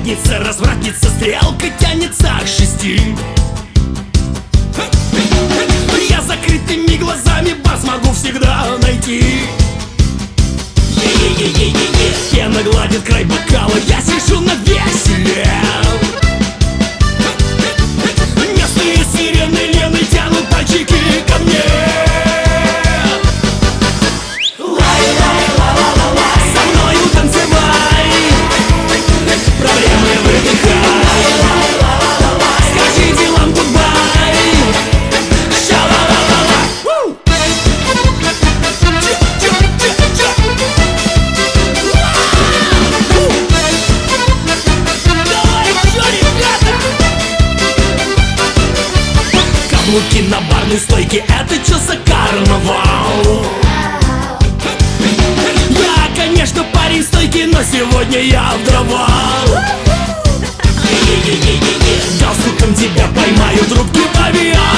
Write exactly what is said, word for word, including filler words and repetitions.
задница, развратница, стрелка тянется к шести. Я закрытыми глазами бас могу всегда найти. Пена гладит край бокала, я сижу на веселе. Местные сирены Лены тянут пальчики ко мне. Со мною танцевай, проблемы выдыхай. Скажи делам гудбай. Ша-ла-ла-ла-ла. Каблуки на барной стойке, это чё за карнавал? Я, конечно, парень стойкий, но сегодня я в дрова. Галстуком тебя поймаю, трубки в авиа.